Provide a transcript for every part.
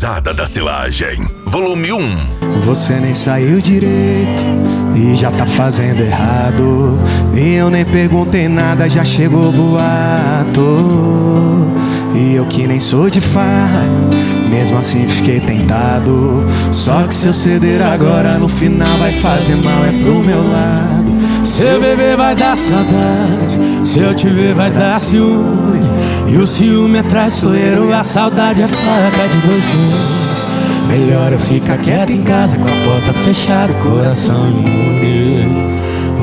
Cruzada da Silagem, volume 1. Você nem saiu direito e já tá fazendo errado. E eu nem perguntei nada, já chegou o boato. E eu que nem sou de farra, mesmo assim fiquei tentado. Só que se eu ceder agora, no final vai fazer mal, é pro meu lado. Se eu beber vai dar saudade, se eu te ver vai dar ciúme. E o ciúme é traiçoeiro, a saudade é faca de dois gumes. Melhor eu ficar quieto em casa, com a porta fechada, coração imune.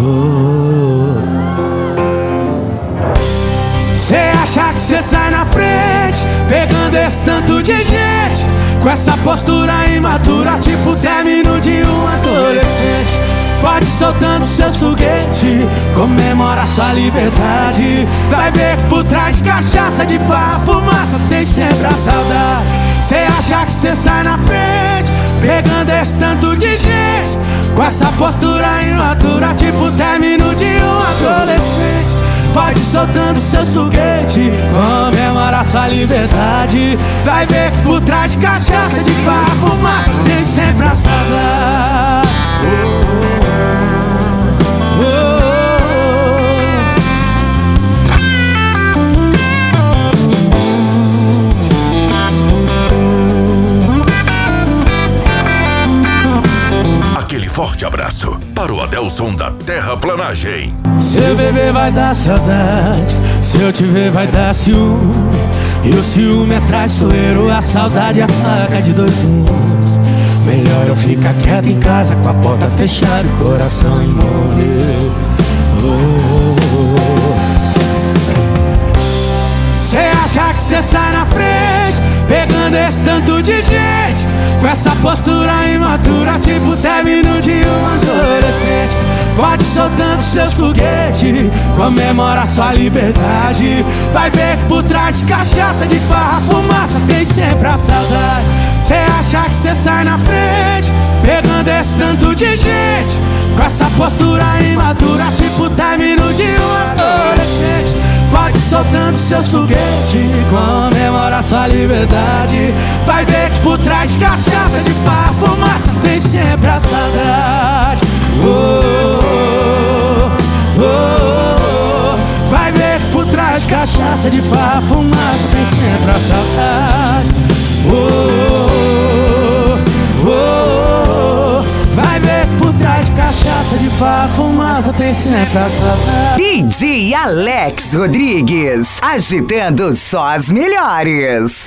Cê acha que cê sai na frente, pegando esse tanto de gente, com essa postura imatura, tipo término de um adolescente. Pode soltando seu foguete, comemora sua liberdade. Vai ver que por trás de cachaça, de farra, fumaça, tem sempre a saudade. Cê acha que cê sai na frente, pegando esse tanto de gente, com essa postura imatura, tipo término de um adolescente. Pode soltando seu foguete, comemora sua liberdade. Vai ver que por trás de cachaça, de farra, fumaça, tem sempre a saudade. Aquele forte abraço para o Adelson da Terraplanagem. Se eu beber vai dar saudade, se eu te ver vai dar ciúme. E o ciúme é traiçoeiro, a saudade é a faca de dois gumes. Melhor eu ficar quieto em casa, com a porta fechada e coração imune. Cê acha que cê sai na frente, pegando esse tanto de gente, com essa postura imatura, tipo término de um adolescente. Pode soltando seus foguetes, comemora sua liberdade. Vai ver que por trás de cachaça, de farra, fumaça, tem sempre a saudade. Cê acha que cê sai na frente, pegando esse tanto de gente, com essa postura imatura, tipo término de um adolescente. Pode soltando seus foguetes, comemora sua liberdade. Vai ver que por trás de cachaça, de farra, fumaça, tem sempre a saudade. Vai ver que por trás de cachaça, de farra, fumaça, tem sempre a saudade. Vai ver que por trás de cachaça, de farra, fumaça, tem sempre a saudade. DJ Alex Rodrigues, agitando só as melhores.